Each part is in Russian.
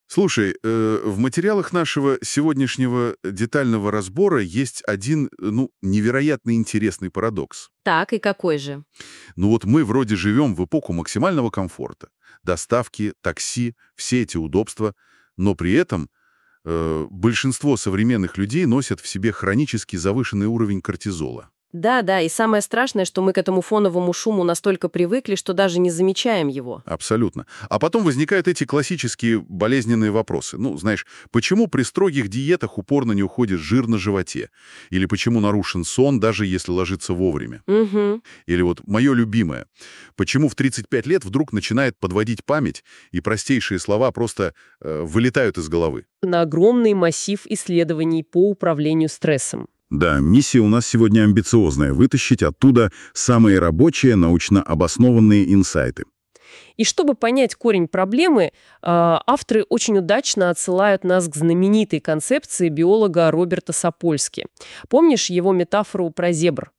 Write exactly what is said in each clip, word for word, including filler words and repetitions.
Слушай, э, в материалах нашего сегодняшнего детального разбора есть один, ну, невероятно интересный парадокс. Так, и какой же? Ну вот мы вроде живем в эпоху максимального комфорта. Доставки, такси, все эти удобства. Но при этом э, большинство современных людей носят в себе хронически завышенный уровень кортизола. Да, да, и самое страшное, что мы к этому фоновому шуму настолько привыкли, что даже не замечаем его. Абсолютно. А потом возникают эти классические болезненные вопросы. Ну, знаешь, почему при строгих диетах упорно не уходит жир на животе? Или почему нарушен сон, даже если ложиться вовремя? Угу. Или вот мое любимое. Почему в тридцать пять лет вдруг начинает подводить память, и простейшие слова просто э, вылетают из головы? На огромный массив исследований по управлению стрессом. Да, миссия у нас сегодня амбициозная — вытащить оттуда самые рабочие, научно обоснованные инсайты. И чтобы понять корень проблемы, э, авторы очень удачно отсылают нас к знаменитой концепции биолога Роберта Сапольски. Помнишь его метафору про зебр?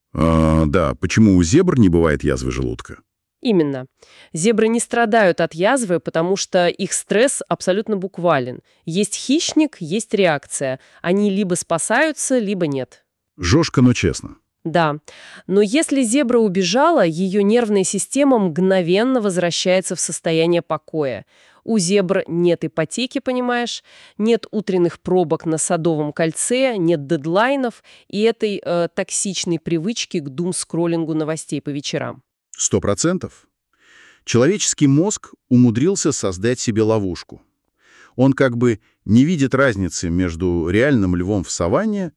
А, да, почему у зебр не бывает язвы желудка? Именно. Зебры не страдают от язвы, потому что их стресс абсолютно буквален. Есть хищник, есть реакция. Они либо спасаются, либо нет. Жестко, но честно. Да. Но если зебра убежала, ее нервная система мгновенно возвращается в состояние покоя. У зебр нет ипотеки, понимаешь, нет утренних пробок на Садовом кольце, нет дедлайнов и этой э, токсичной привычки к дум-скроллингу новостей по вечерам. Сто процентов. Человеческий мозг умудрился создать себе ловушку. Он как бы не видит разницы между реальным львом в саванне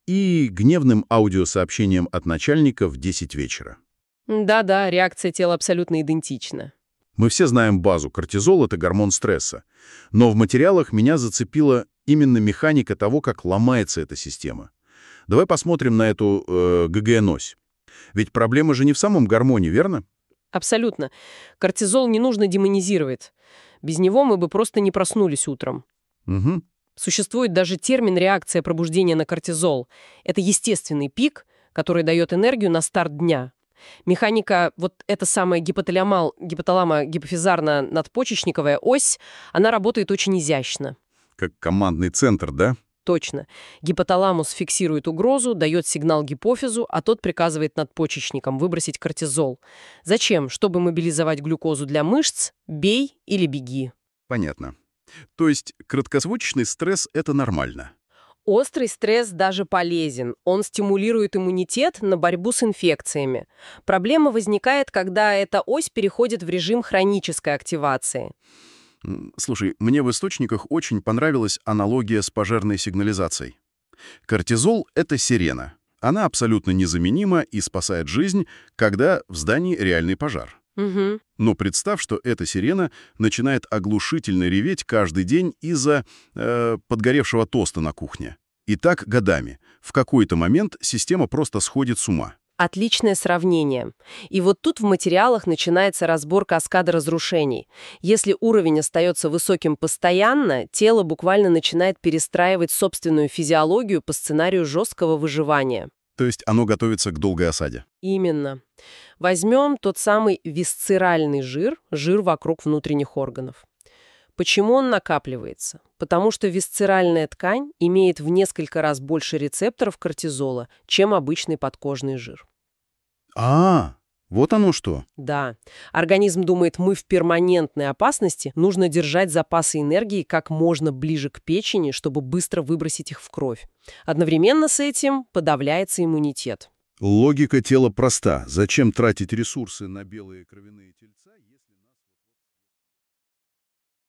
и гневным аудиосообщением от начальника в десять вечера. Да-да, реакция тела абсолютно идентична. Мы все знаем базу. Кортизол — это гормон стресса. Но в материалах меня зацепила именно механика того, как ломается эта система. Давай посмотрим на эту э, ГГН-ось. Ведь проблема же не в самом гормоне, верно? Абсолютно. Кортизол не нужно демонизировать. Без него мы бы просто не проснулись утром. Угу. Существует даже термин «реакция пробуждения на кортизол». Это естественный пик, который дает энергию на старт дня. Механика, вот эта самая гипоталамал, гипоталамо-гипофизарно-надпочечниковая ось, она работает очень изящно. Как командный центр, да? Точно. Гипоталамус фиксирует угрозу, дает сигнал гипофизу, а тот приказывает надпочечникам выбросить кортизол. Зачем? Чтобы мобилизовать глюкозу для мышц, бей или беги. Понятно. То есть краткосрочный стресс — это нормально. Острый стресс даже полезен. Он стимулирует иммунитет на борьбу с инфекциями. Проблема возникает, когда эта ось переходит в режим хронической активации. Слушай, мне в источниках очень понравилась аналогия с пожарной сигнализацией. Кортизол — это сирена. Она абсолютно незаменима и спасает жизнь, когда в здании реальный пожар. Угу. Но представь, что эта сирена начинает оглушительно реветь каждый день из-за э, подгоревшего тоста на кухне. И так годами. В какой-то момент система просто сходит с ума. Отличное сравнение. И вот тут в материалах начинается разбор каскада разрушений. Если уровень остается высоким постоянно, тело буквально начинает перестраивать собственную физиологию по сценарию жесткого выживания. То есть оно готовится к долгой осаде. Именно. Возьмем тот самый висцеральный жир, жир вокруг внутренних органов. Почему он накапливается? Потому что висцеральная ткань имеет в несколько раз больше рецепторов кортизола, чем обычный подкожный жир. А, вот оно что. Да. Организм думает, мы в перманентной опасности, нужно держать запасы энергии как можно ближе к печени, чтобы быстро выбросить их в кровь. Одновременно с этим подавляется иммунитет. Логика тела проста. Зачем тратить ресурсы на белые кровяные тельца, если...